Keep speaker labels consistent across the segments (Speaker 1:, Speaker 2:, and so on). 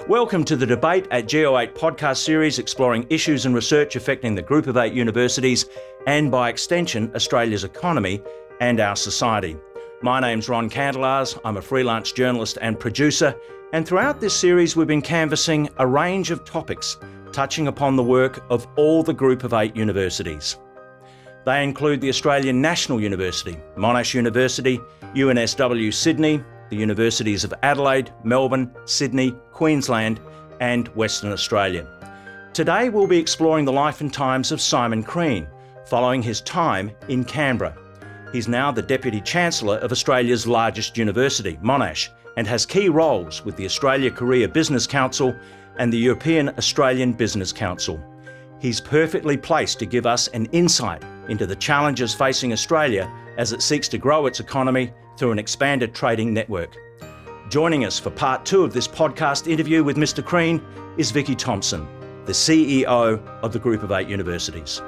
Speaker 1: Welcome to the Debate at Geo8 podcast series exploring issues and research affecting the Group of 8 universities and, by extension, Australia's economy and our society. My name's Ron Candelars. I'm a freelance journalist and producer, and throughout this series we've been canvassing a range of topics touching upon the work of all the Group of 8 universities. They include the Australian National University, Monash University, UNSW Sydney, the Universities of Adelaide, Melbourne, Sydney, Queensland and Western Australia. Today we'll be exploring the life and times of Simon Crean, following his time in Canberra. He's now the Deputy Chancellor of Australia's largest university, Monash, and has key roles with the Australia Korea Business Council and the European Australian Business Council. He's perfectly placed to give us an insight into the challenges facing Australia as it seeks to grow its economy through an expanded trading network. Joining us for part 2 of this podcast interview with Mr. Crean is Vicky Thompson, the CEO of the Group of 8 universities.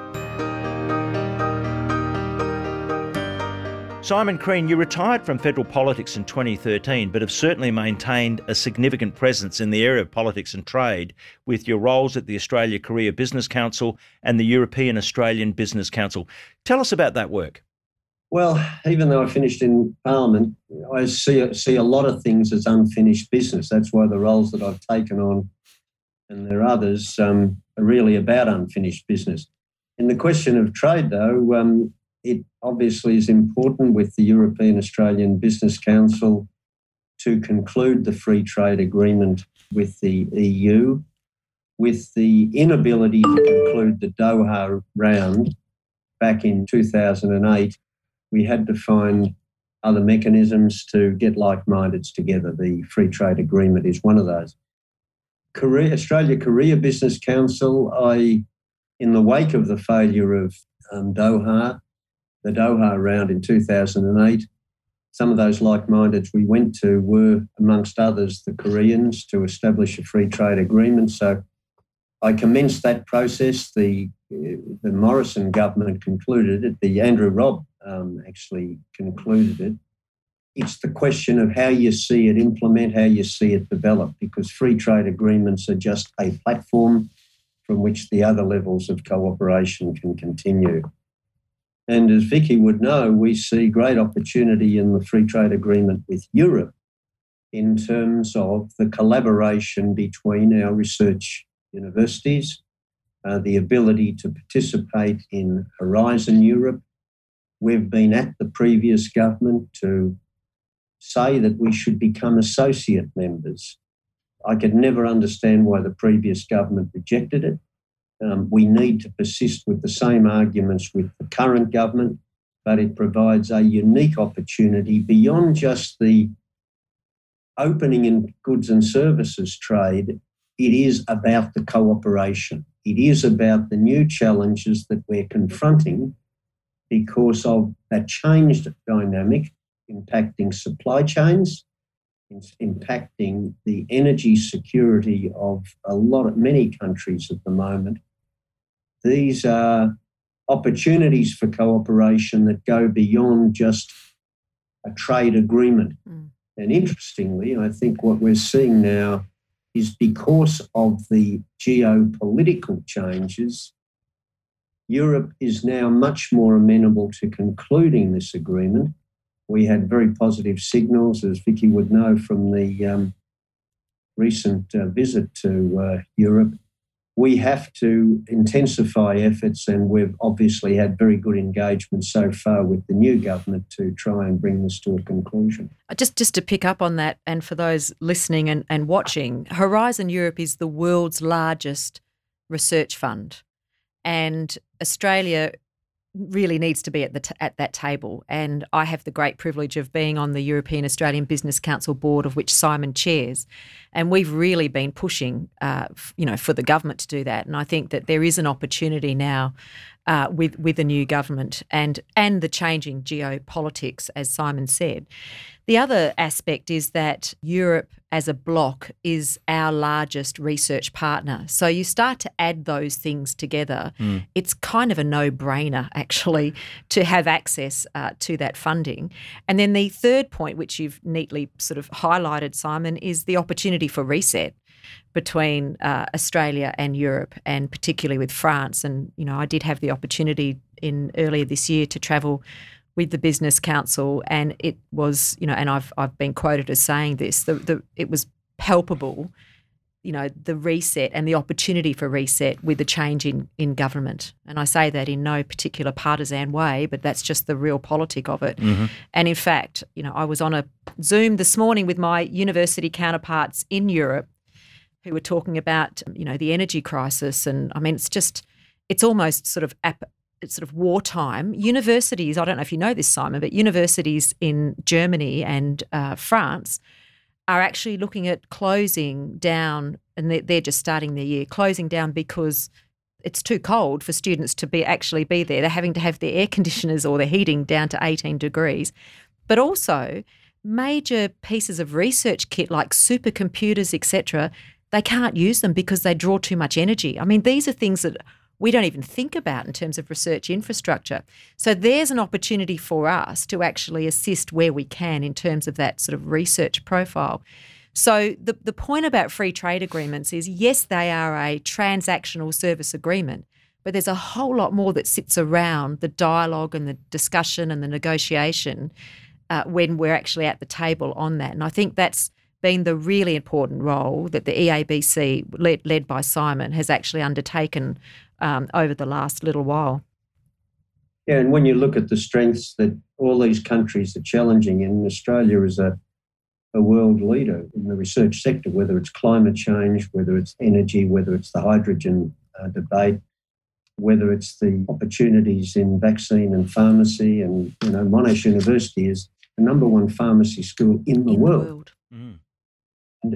Speaker 1: Simon Crean, you retired from federal politics in 2013, but have certainly maintained a significant presence in the area of politics and trade with your roles at the Australia Korea Business Council and the European Australian Business Council. Tell us about that work.
Speaker 2: Well, even though I finished in Parliament, I see a lot of things as unfinished business. That's why the roles that I've taken on, and there are others, are really about unfinished business. In the question of trade, though, it obviously is important with the European Australian Business Council to conclude the free trade agreement with the EU. With the inability to conclude the Doha round back in 2008, we had to find other mechanisms to get like-mindeds together. The free trade agreement is one of those. Australia Korea Business Council, in the wake of the failure of Doha, the Doha round in 2008, some of those like-mindeds we went to were, amongst others, the Koreans, to establish a free trade agreement. So I commenced that process. The Morrison government concluded it. The Andrew Robb actually concluded it. It's the question of how you see it implement, how you see it develop, because free trade agreements are just a platform from which the other levels of cooperation can continue. And as Vicky would know, we see great opportunity in the free trade agreement with Europe in terms of the collaboration between our research universities, the ability to participate in Horizon Europe. We've been at the previous government to say that we should become associate members. I could never understand why the previous government rejected it. We need to persist with the same arguments with the current government, but it provides a unique opportunity beyond just the opening in goods and services trade. It is about the cooperation. It is about the new challenges that we're confronting because of that changed dynamic impacting supply chains, impacting the energy security of many countries at the moment. These are opportunities for cooperation that go beyond just a trade agreement. And interestingly, I think what we're seeing now is because of the geopolitical changes, Europe is now much more amenable to concluding this agreement. We had very positive signals, as Vicky would know, from the recent visit to Europe. We have to intensify efforts, and we've obviously had very good engagement so far with the new government to try and bring this to a conclusion.
Speaker 3: Just to pick up on that, and for those listening and watching, Horizon Europe is the world's largest research fund, and Australia really needs to be at that table. And I have the great privilege of being on the European Australian Business Council board, of which Simon chairs. And we've really been pushing, for the government to do that. And I think that there is an opportunity now with the new government and the changing geopolitics, as Simon said. The other aspect is that Europe as a bloc is our largest research partner. So you start to add those things together. It's kind of a no-brainer, actually, to have access to that funding. And then the third point, which you've neatly sort of highlighted, Simon, is the opportunity for reset. between Australia and Europe, and particularly with France. And, I did have the opportunity earlier this year to travel with the Business Council, and it was, and I've been quoted as saying this, it was palpable, the reset and the opportunity for reset with the change in government. And I say that in no particular partisan way, but that's just the real politic of it. Mm-hmm. And in fact, I was on a Zoom this morning with my university counterparts in Europe who were talking about, the energy crisis. And I mean, it's almost sort of wartime. Universities, I don't know if you know this, Simon, but universities in Germany and France are actually looking at closing down, and they're just starting their year, closing down because it's too cold for students to actually be there. They're having to have their air conditioners or their heating down to 18 degrees. But also major pieces of research kit like supercomputers, etc., they can't use them because they draw too much energy. I mean, these are things that we don't even think about in terms of research infrastructure. So there's an opportunity for us to actually assist where we can in terms of that sort of research profile. So the point about free trade agreements is, yes, they are a transactional service agreement, but there's a whole lot more that sits around the dialogue and the discussion and the negotiation when we're actually at the table on that. And I think that's been the really important role that the EABC, led by Simon, has actually undertaken over the last little while.
Speaker 2: Yeah, and when you look at the strengths that all these countries are challenging, and Australia is a world leader in the research sector, whether it's climate change, whether it's energy, whether it's the hydrogen debate, whether it's the opportunities in vaccine and pharmacy. And, Monash University is the number one pharmacy school in the world. Mm. And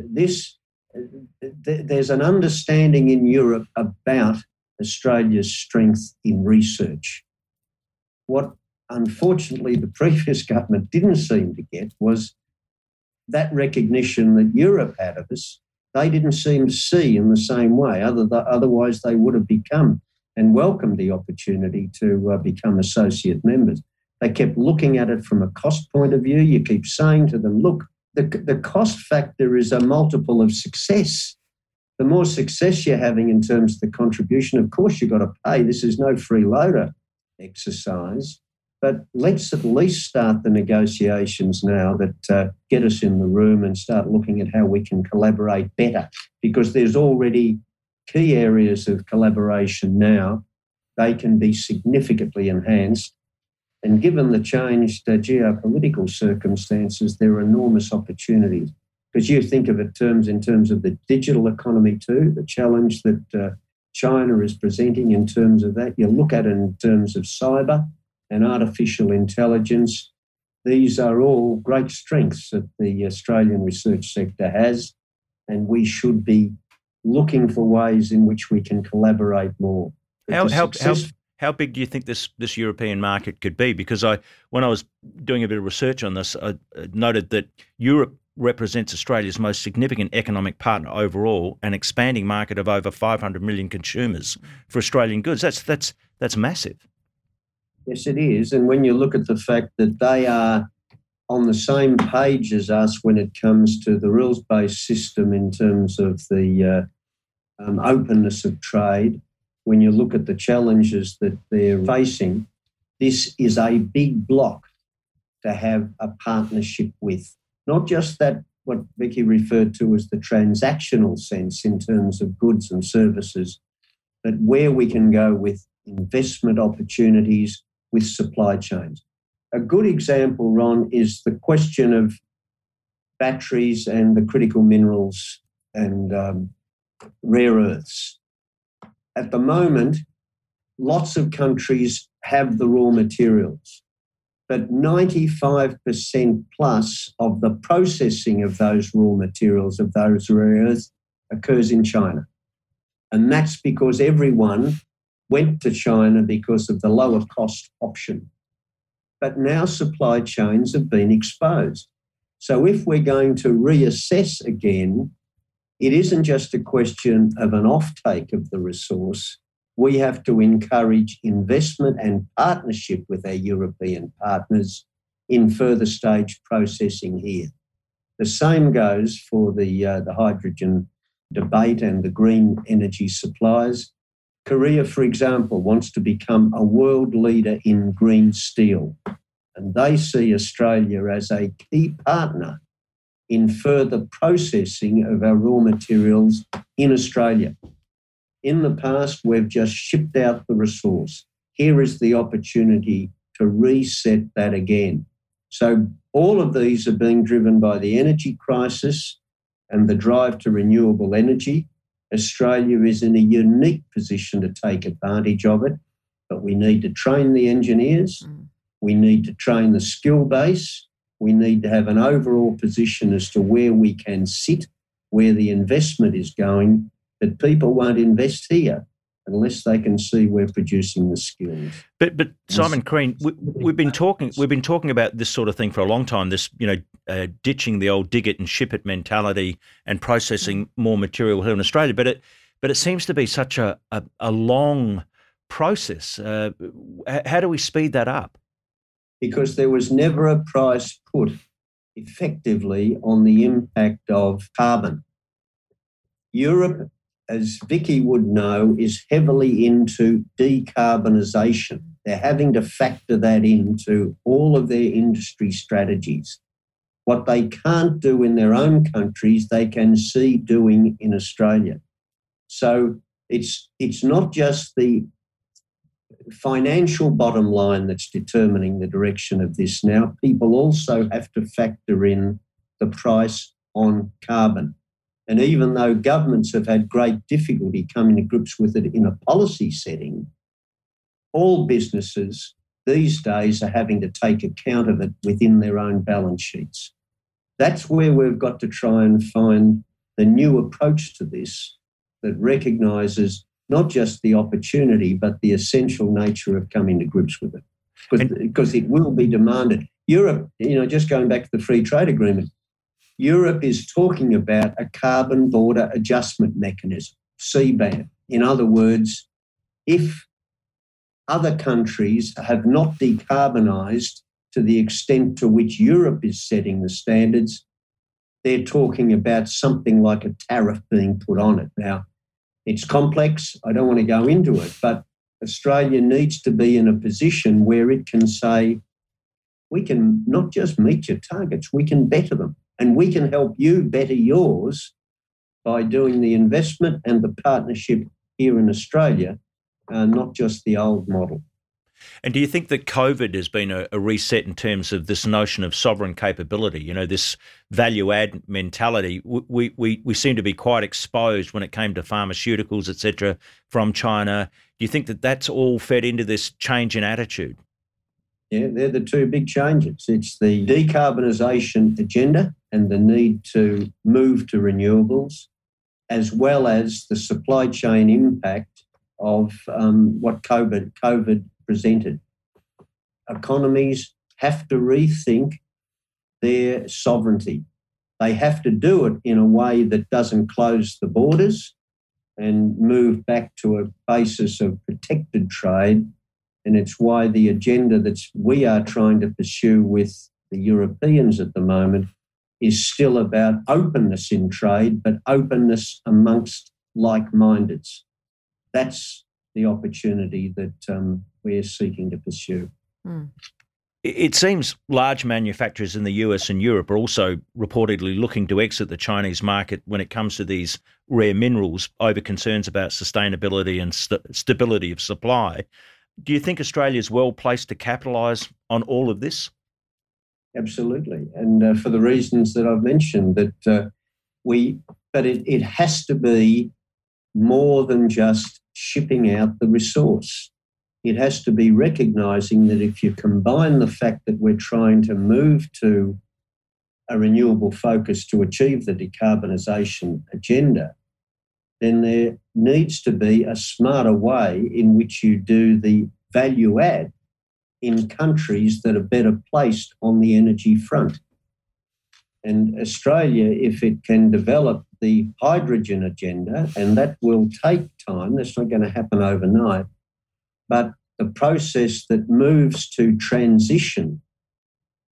Speaker 2: there's an understanding in Europe about Australia's strength in research. What, unfortunately, the previous government didn't seem to get was that recognition that Europe had of us. They didn't seem to see in the same way. Otherwise, they would have become and welcomed the opportunity to become associate members. They kept looking at it from a cost point of view. You keep saying to them, look, the cost factor is a multiple of success. The more success you're having in terms of the contribution, of course, you've got to pay. This is no freeloader exercise. But let's at least start the negotiations now that get us in the room and start looking at how we can collaborate better, because there's already key areas of collaboration now. They can be significantly enhanced. And given the changed geopolitical circumstances, there are enormous opportunities. Because you think of it in terms of the digital economy too, the challenge that China is presenting in terms of that. You look at it in terms of cyber and artificial intelligence. These are all great strengths that the Australian research sector has, and we should be looking for ways in which we can collaborate more.
Speaker 1: How big do you think this European market could be? Because when I was doing a bit of research on this, I noted that Europe represents Australia's most significant economic partner overall, an expanding market of over 500 million consumers for Australian goods. That's massive.
Speaker 2: Yes, it is. And when you look at the fact that they are on the same page as us when it comes to the rules-based system in terms of the openness of trade, when you look at the challenges that they're facing, this is a big block to have a partnership with. Not just that, what Vicky referred to as the transactional sense in terms of goods and services, but where we can go with investment opportunities, with supply chains. A good example, Ron, is the question of batteries and the critical minerals and rare earths. At the moment, lots of countries have the raw materials, but 95% plus of the processing of those raw materials, of those rare earths, occurs in China. And that's because everyone went to China because of the lower cost option. But now supply chains have been exposed. So if we're going to reassess again, it isn't just a question of an offtake of the resource. We have to encourage investment and partnership with our European partners in further stage processing here. The same goes for the hydrogen debate and the green energy suppliers. Korea, for example, wants to become a world leader in green steel, and they see Australia as a key partner in further processing of our raw materials in Australia. In the past, we've just shipped out the resource. Here is the opportunity to reset that again. So all of these are being driven by the energy crisis and the drive to renewable energy. Australia is in a unique position to take advantage of it, but we need to train the engineers, we need to train the skill base, we need to have an overall position as to where we can sit, where the investment is going, that people won't invest here unless they can see we're producing the skills.
Speaker 1: But Simon Crean, we've been talking about this sort of thing for a long time. This, ditching the old dig it and ship it mentality and processing more material here in Australia. But it seems to be such a long process. How do we speed that up?
Speaker 2: Because there was never a price put effectively on the impact of carbon. Europe, as Vicky would know, is heavily into decarbonisation. They're having to factor that into all of their industry strategies. What they can't do in their own countries, they can see doing in Australia. So it's not just the financial bottom line that's determining the direction of this now. People also have to factor in the price on carbon. And even though governments have had great difficulty coming to grips with it in a policy setting, all businesses these days are having to take account of it within their own balance sheets. That's where we've got to try and find the new approach to this that recognises not just the opportunity, but the essential nature of coming to grips with it. Because it will be demanded. Europe, just going back to the free trade agreement, Europe is talking about a carbon border adjustment mechanism, CBAM. In other words, if other countries have not decarbonised to the extent to which Europe is setting the standards, they're talking about something like a tariff being put on it. Now, it's complex. I don't want to go into it, but Australia needs to be in a position where it can say, we can not just meet your targets, we can better them. And we can help you better yours by doing the investment and the partnership here in Australia, not just the old model.
Speaker 1: And do you think that COVID has been a reset in terms of this notion of sovereign capability, this value-add mentality? We seem to be quite exposed when it came to pharmaceuticals, et cetera, from China. Do you think that that's all fed into this change in attitude?
Speaker 2: Yeah, they're the two big changes. It's the decarbonisation agenda and the need to move to renewables, as well as the supply chain impact of what COVID presented. Economies have to rethink their sovereignty. They have to do it in a way that doesn't close the borders and move back to a basis of protected trade. And it's why the agenda that we are trying to pursue with the Europeans at the moment is still about openness in trade, but openness amongst like-mindeds. That's the opportunity that we're seeking to pursue.
Speaker 1: It seems large manufacturers in the US and Europe are also reportedly looking to exit the Chinese market when it comes to these rare minerals over concerns about sustainability and stability of supply. Do you think Australia is well placed to capitalise on all of this?
Speaker 2: Absolutely, and for the reasons that I've mentioned, that it has to be more than just shipping out the resource. It has to be recognising that if you combine the fact that we're trying to move to a renewable focus to achieve the decarbonisation agenda, then there needs to be a smarter way in which you do the value add in countries that are better placed on the energy front. And Australia, if it can develop the hydrogen agenda, and that will take time, that's not going to happen overnight, but the process that moves to transition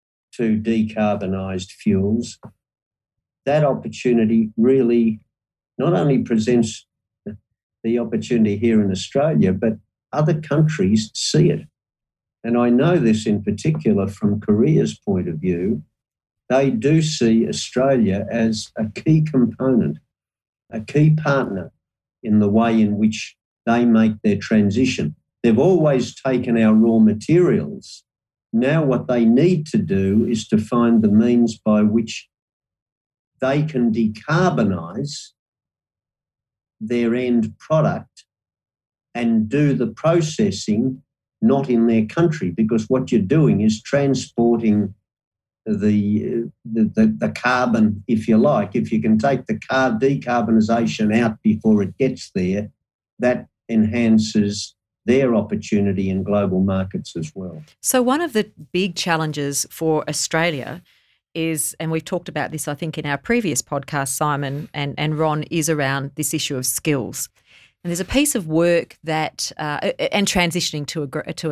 Speaker 2: to decarbonised fuels, that opportunity really not only presents the opportunity here in Australia, but other countries see it. And I know this in particular from Korea's point of view. They do see Australia as a key component, a key partner in the way in which they make their transition. They've always taken our raw materials. Now what they need to do is to find the means by which they can decarbonise their end product and do the processing not in their country, because what you're doing is transporting the carbon, if you like. If you can take the decarbonisation out before it gets there, that enhances their opportunity in global markets as well.
Speaker 3: So one of the big challenges for Australia is, and we've talked about this, I think, in our previous podcast, Simon and Ron, is around this issue of skills. And there's a piece of work that, and transitioning to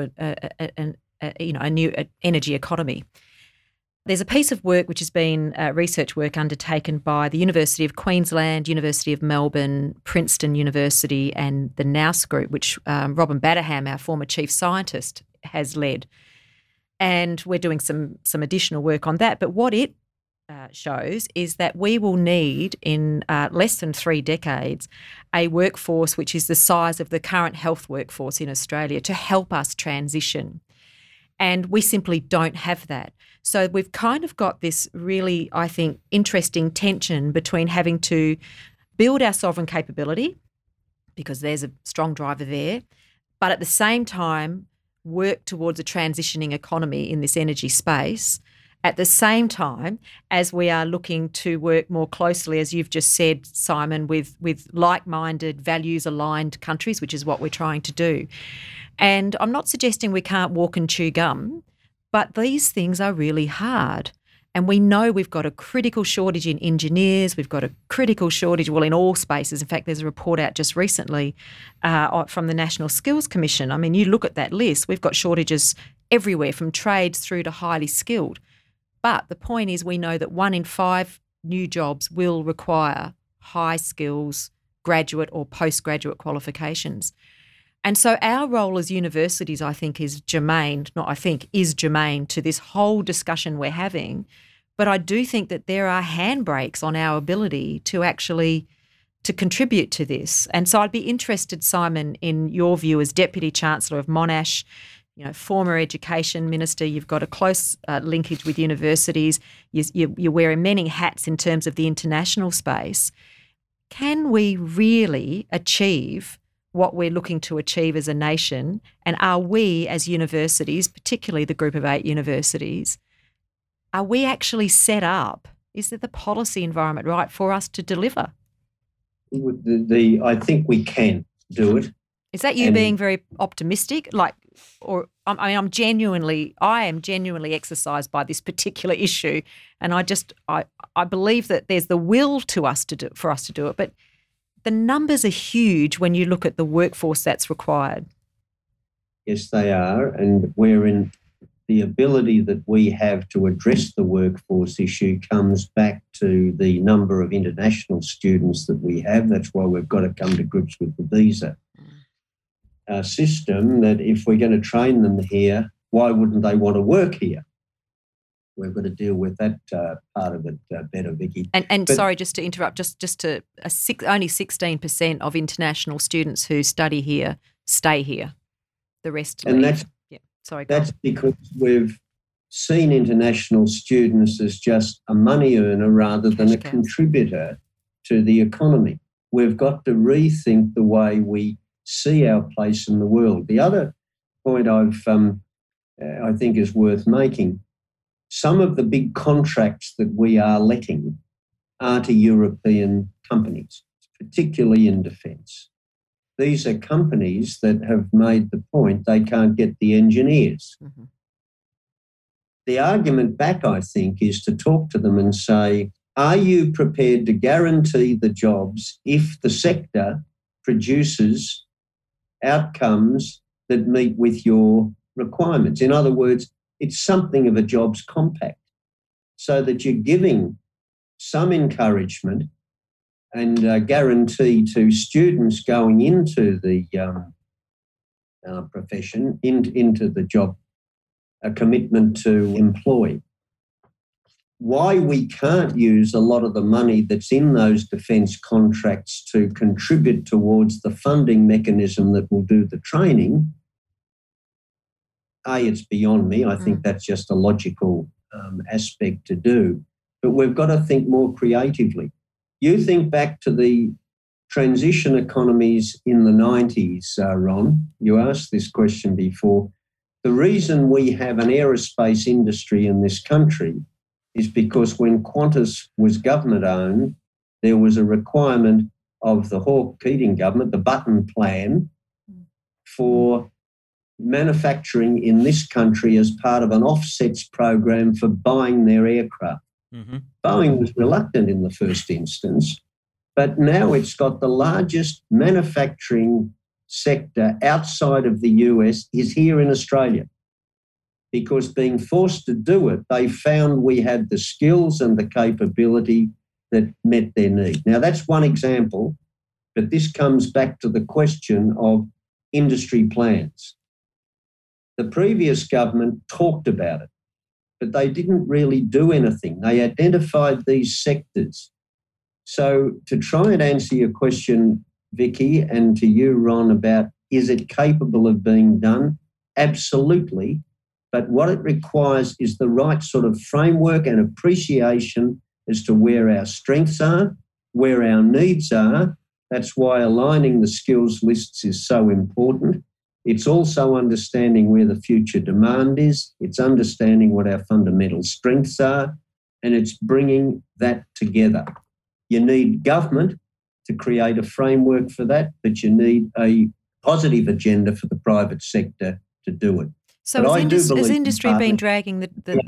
Speaker 3: a new energy economy. There's a piece of work which has been research work undertaken by the University of Queensland, University of Melbourne, Princeton University, and the Nous Group, which Robin Batterham, our former chief scientist, has led. And we're doing some additional work on that. But what it shows is that we will need in less than 3 decades a workforce which is the size of the current health workforce in Australia to help us transition. And we simply don't have that. So we've kind of got this really, I think, interesting tension between having to build our sovereign capability, because there's a strong driver there, but at the same time work towards a transitioning economy in this energy space, at the same time as we are looking to work more closely, as you've just said, Simon, with like-minded, values-aligned countries, which is what we're trying to do. And I'm not suggesting we can't walk and chew gum, but these things are really hard. And we know we've got a critical shortage in engineers. We've got a critical shortage, well, in all spaces. In fact, there's a report out just recently from the National Skills Commission. I mean, you look at that list, we've got shortages everywhere, from trades through to highly skilled. But the point is, we know that 1 in 5 new jobs will require high skills, graduate or postgraduate qualifications. And so our role as universities, I think, is germane to this whole discussion we're having. But I do think that there are handbrakes on our ability to actually to contribute to this. And so I'd be interested, Simon, in your view as Deputy Chancellor of Monash, former Education Minister. You've got a close linkage with universities. You're wearing many hats in terms of the international space. Can we really achieve what we're looking to achieve as a nation? And are we as universities, particularly the Group of 8 universities, are we actually set up? Is the policy environment right for us to deliver?
Speaker 2: I think we can do it.
Speaker 3: Is that you being very optimistic? I am genuinely exercised by this particular issue, and I believe that there's the will for us to do it, but the numbers are huge when you look at the workforce that's required.
Speaker 2: Yes, they are, and wherein the ability that we have to address the workforce issue comes back to the number of international students that we have. That's why we've got to come to grips with the visa system, that if we're going to train them here, why wouldn't they want to work here? We've got to deal with that part of it better, Vicky.
Speaker 3: And sorry, just to interrupt, only 16% of international students who study here stay here. The rest leave. That's because we've seen international students as just a money earner rather than a contributor to the economy. We've got to rethink the way we see our place in the world. The other point I think is worth making, some of the big contracts that we are letting are to European companies, particularly in defence. These are companies that have made the point they can't get the engineers. Mm-hmm. The argument back, I think, is to talk to them and say, are you prepared to guarantee the jobs if the sector produces outcomes that meet with your requirements? In other words, it's something of a jobs compact, so that you're giving some encouragement
Speaker 2: and guarantee to students going into the profession, into the job, a commitment to employ. Why we can't use a lot of the money that's in those defence contracts to contribute towards the funding mechanism that will do the training, it's beyond me. I think that's just a logical aspect to do. But we've got to think more creatively. You think back to the transition economies in the 90s, Ron. You asked this question before. The reason we have an aerospace industry in this country is because when Qantas was government-owned, there was a requirement of the Hawke-Keating government, the Button Plan, for manufacturing in this country as part of an offsets program for buying their aircraft. Mm-hmm. Boeing was reluctant in the first instance, but now it's got the largest manufacturing sector outside of the US is here in Australia. Because being forced to do it, they found we had the skills and the capability that met their need. Now, that's one example, but this comes back to the question of industry plans. The previous government talked about it, but they didn't really do anything. They identified these sectors. So to try and answer your question, Vicky, and to you, Ron, about is it capable of being done? Absolutely. But what it requires is the right sort of framework and appreciation as to where our strengths are, where our needs are. That's why aligning the skills lists is so important. It's also understanding where the future demand is. It's understanding what our fundamental strengths are, and it's bringing that together. You need government to create a framework for that, but you need a positive agenda for the private sector to do it.
Speaker 3: So has industry been dragging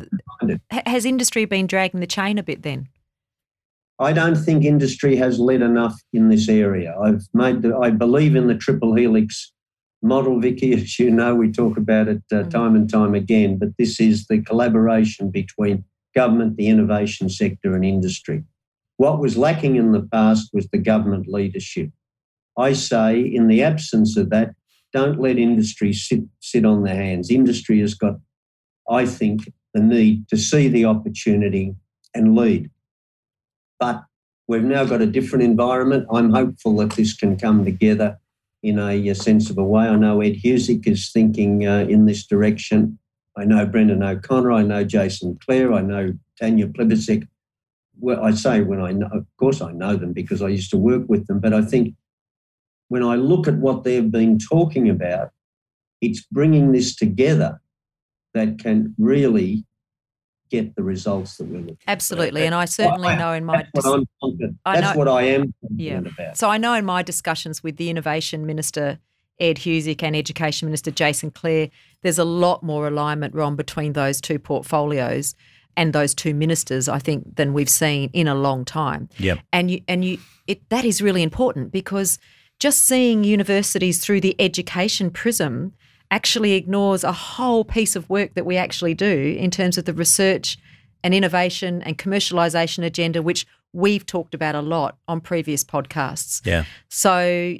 Speaker 3: has industry been dragging the chain a bit then?
Speaker 2: I don't think industry has led enough in this area. I believe in the triple helix model, Vicky. As you know, we talk about it time and time again, but this is the collaboration between government, the innovation sector and industry. What was lacking in the past was the government leadership. I say in the absence of that, don't let industry sit on their hands. Industry has got, I think, the need to see the opportunity and lead. But we've now got a different environment. I'm hopeful that this can come together in a sensible way. I know Ed Husic is thinking in this direction. I know Brendan O'Connor. I know Jason Clare. I know Tanya Plibersek. Well, I say when I know, of course I know them because I used to work with them, but I think when I look at what they've been talking about, it's bringing this together that can really get the results that we're looking for.
Speaker 3: Absolutely, and I certainly know in my...
Speaker 2: That's what I am confident about.
Speaker 3: So I know in my discussions with the Innovation Minister, Ed Husic, and Education Minister, Jason Clare, there's a lot more alignment, Ron, between those two portfolios and those two ministers, I think, than we've seen in a long time.
Speaker 1: Yep.
Speaker 3: And that is really important because just seeing universities through the education prism actually ignores a whole piece of work that we actually do in terms of the research and innovation and commercialisation agenda, which we've talked about a lot on previous podcasts.
Speaker 1: Yeah.
Speaker 3: So,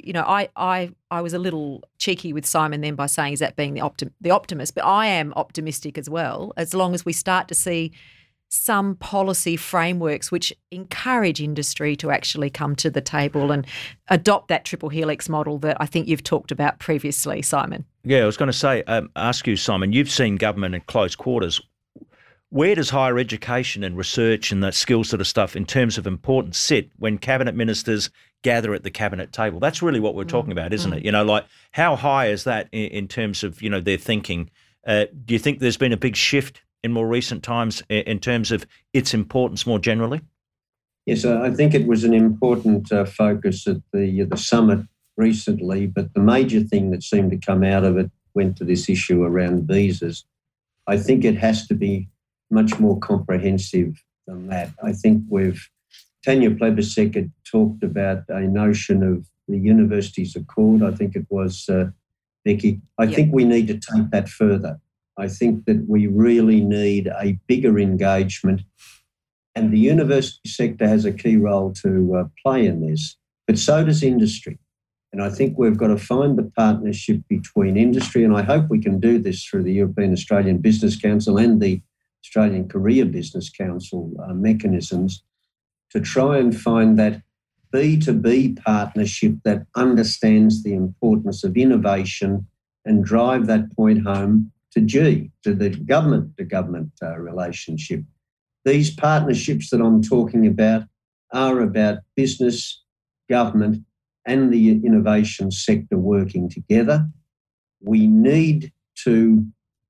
Speaker 3: I was a little cheeky with Simon then by saying, is that being the optimist? But I am optimistic as well, as long as we start to see some policy frameworks which encourage industry to actually come to the table and adopt that triple helix model that I think you've talked about previously, Simon.
Speaker 1: Yeah, I was going to say, ask you, Simon, you've seen government in close quarters. Where does higher education and research and that skill sort of stuff in terms of importance sit when cabinet ministers gather at the cabinet table? That's really what we're talking about, isn't it? Like how high is that in terms of, their thinking? Do you think there's been a big shift in more recent times in terms of its importance more generally?
Speaker 2: Yes, I think it was an important focus at the summit recently, but the major thing that seemed to come out of it went to this issue around visas. I think it has to be much more comprehensive than that. I think Tanya Plibersek had talked about a notion of the universities accord. I think it was, Vicky. I think we need to take that further. I think that we really need a bigger engagement And the university sector has a key role to play in this, but so does industry. And I think we've got to find the partnership between industry, and I hope we can do this through the European Australian Business Council and the Australian Korea Business Council mechanisms, to try and find that B2B partnership that understands the importance of innovation and drive that point home to the government-to-government relationship. These partnerships that I'm talking about are about business, government, and the innovation sector working together. We need to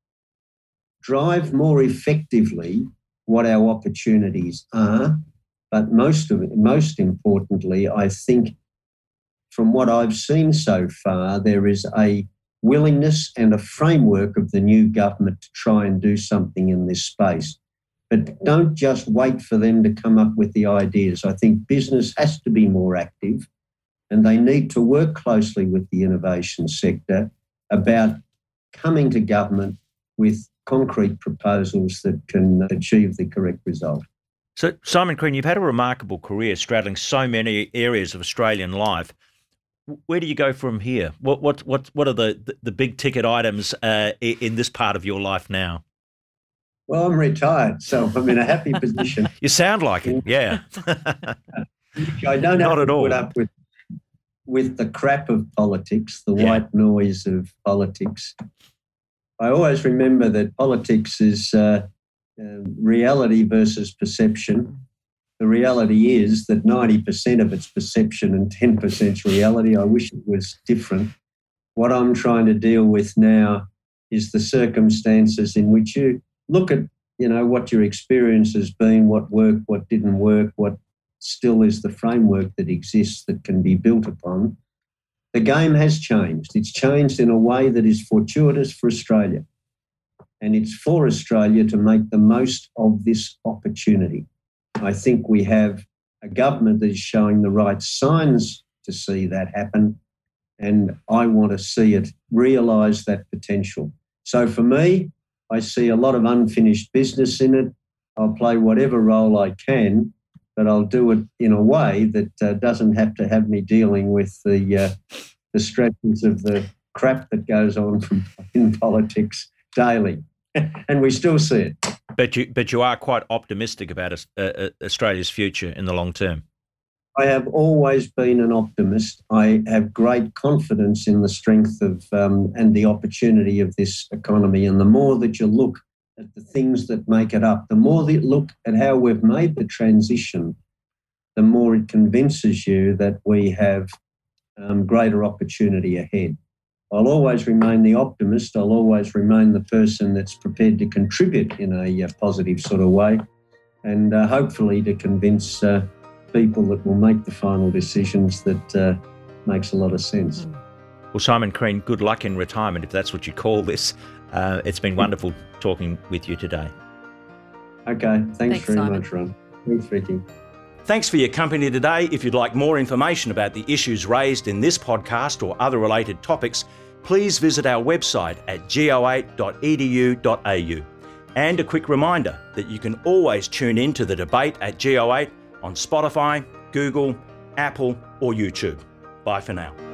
Speaker 2: drive more effectively what our opportunities are, but most importantly, I think from what I've seen so far, there is a willingness and a framework of the new government to try and do something in this space. But don't just wait for them to come up with the ideas. I think business has to be more active, and they need to work closely with the innovation sector about coming to government with concrete proposals that can achieve the correct result.
Speaker 1: So, Simon Crean, you've had a remarkable career straddling so many areas of Australian life. Where do you go from here? What are the big ticket items in this part of your life now?
Speaker 2: Well, I'm retired, so I'm in a happy position.
Speaker 1: You sound like it, yeah.
Speaker 2: I don't have to
Speaker 1: all.
Speaker 2: put up with the crap of politics, the
Speaker 1: Yeah.
Speaker 2: white noise of politics. I always remember that politics is reality versus perception. The reality is that 90% of it's perception and 10% reality. I wish it was different. What I'm trying to deal with now is the circumstances in which you look at, what your experience has been, what worked, what didn't work, what still is the framework that exists that can be built upon. The game has changed. It's changed in a way that is fortuitous for Australia. And it's for Australia to make the most of this opportunity. I think we have a government that is showing the right signs to see that happen, and I want to see it realise that potential. So for me, I see a lot of unfinished business in it. I'll play whatever role I can, but I'll do it in a way that doesn't have to have me dealing with the stresses of the crap that goes on in politics daily. And we still see it.
Speaker 1: But you are quite optimistic about Australia's future in the long term.
Speaker 2: I have always been an optimist. I have great confidence in the strength of and the opportunity of this economy. And the more that you look at the things that make it up, the more that you look at how we've made the transition, the more it convinces you that we have greater opportunity ahead. I'll always remain the optimist. I'll always remain the person that's prepared to contribute in a positive sort of way, and hopefully to convince people that will make the final decisions that makes a lot of sense.
Speaker 1: Well, Simon Crean, good luck in retirement, if that's what you call this. It's been wonderful talking with you today.
Speaker 2: Okay, thanks very
Speaker 3: Simon.
Speaker 2: much, Ron. Thanks, Ricky.
Speaker 1: Thanks for your company today. If you'd like more information about the issues raised in this podcast or other related topics, please visit our website at go8.edu.au. And a quick reminder that you can always tune in to the debate at Go8 on Spotify, Google, Apple or YouTube. Bye for now.